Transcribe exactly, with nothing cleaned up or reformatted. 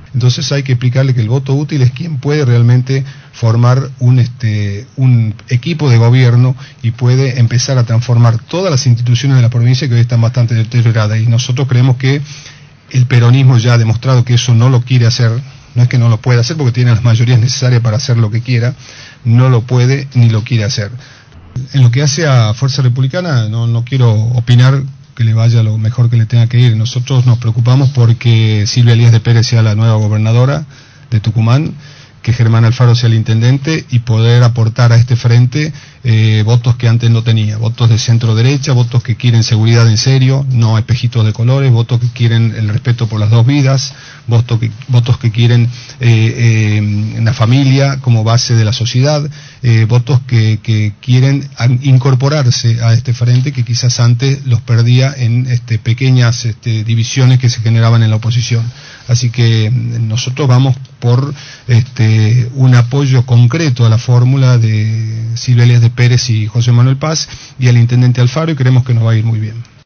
Entonces hay que explicarle que el voto útil es quien puede realmente formar un, este, un equipo de gobierno y puede empezar a transformar todas las instituciones de la provincia que hoy están bastante deterioradas. Y nosotros creemos que el peronismo ya ha demostrado que eso no lo quiere hacer. No es que no lo pueda hacer porque tiene las mayorías necesarias para hacer lo que quiera, no lo puede ni lo quiere hacer. En lo que hace a Fuerza Republicana, no, no quiero opinar que le vaya lo mejor que le tenga que ir. Nosotros nos preocupamos porque Silvia Elías de Pérez sea la nueva gobernadora de Tucumán, que Germán Alfaro sea el intendente y poder aportar a este frente eh, votos que antes no tenía, votos de centro derecha, votos que quieren seguridad en serio, no espejitos de colores, votos que quieren el respeto por las dos vidas, votos que, votos que quieren eh, eh, la familia como base de la sociedad, eh, votos que, que quieren incorporarse a este frente que quizás antes los perdía en este, pequeñas este, divisiones que se generaban en la oposición. Así que nosotros vamos por este, un apoyo concreto a la fórmula de Silvia Elías de Pérez y José Manuel Paz y al intendente Alfaro, y creemos que nos va a ir muy bien.